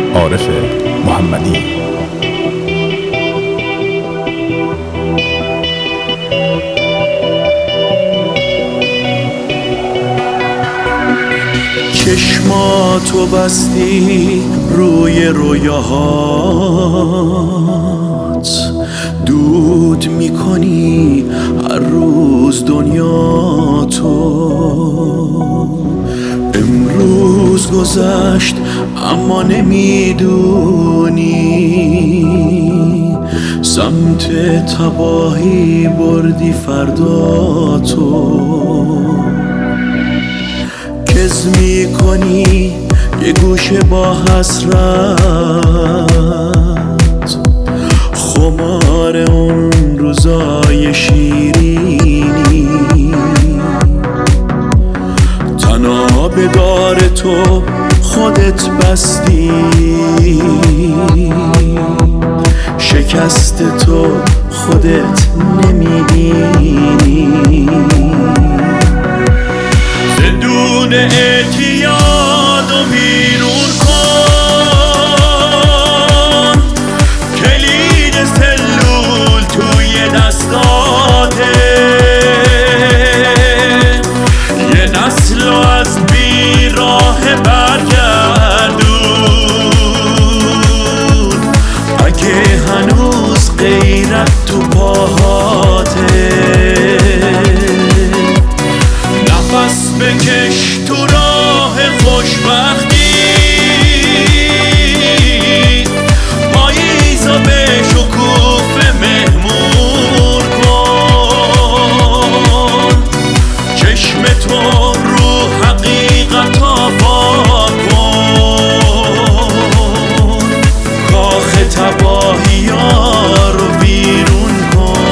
عارف محمدی. چشماتو بستی روی رویاهات، دود میکنی هر روز دنیاتو. امروز گذشت اما نمیدونی، سمت تباهی بردی فرداتو. کز میکنی یه گوشه با حسرت، خمار اون روزای شیرینی. تنها به دار تو خودت بستی، شکست تو خودت نمیبینی. زندون اعتیاد و بیرون کن، کلید سلول توی دستاته. یه نسل از بیراه برگردون، اگه هنوز غیرت تو پاهاته. نفس بکش تو راه خوشبختی، پاییزا به شکوفه مهمون کن. چشم تو رو حقیقتا پاک کن، کاخ تباهی ها رو بیرون کن.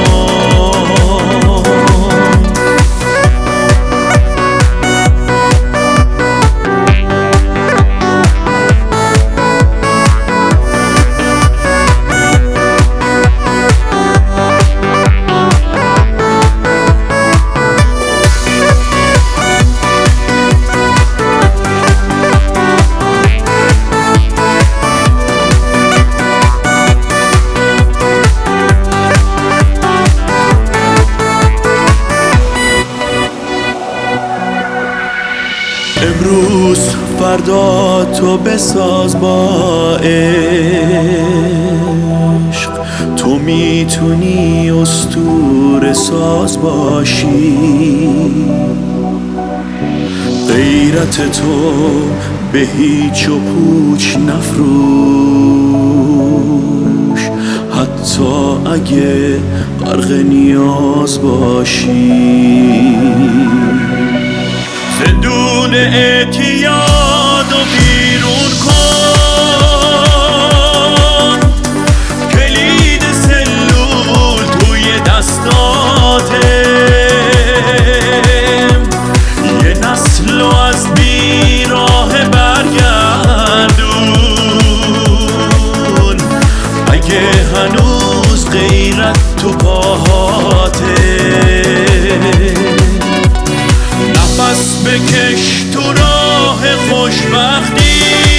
امروز فردا تو بساز با عشق، تو میتونی اسطوره ساز باشی. غیرت تو به هیچ و پوچ نفروش، حتی اگه غرق نیاز باشی. زندون اعتیاد و بیرون کن، کلید سلول توی دستاته. یه نسل از بیراه برگردون، اگه هنوز غیرت تو پاهاته. نفس بکش تو راه خوشبختی،